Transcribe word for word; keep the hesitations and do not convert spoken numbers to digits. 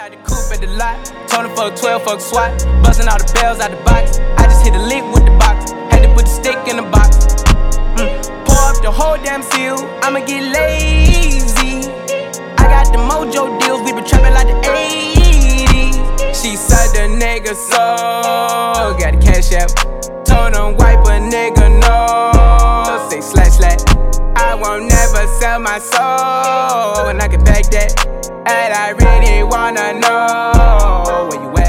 out the coupe at the lot. Told him fuck twelve, fuck SWAT. Busting all the bells out the box. I just hit a lick with the box. Had to put the stick in the box. Mm. Pour up the whole damn seal. I'ma get lazy. I got the mojo deals. We been trapping like the eighties. She said the nigga so. Got the cash app. Told him wipe a nigga no. Say slash slash. I won't never sell my soul. And I can back that. And I really wanna know where you at.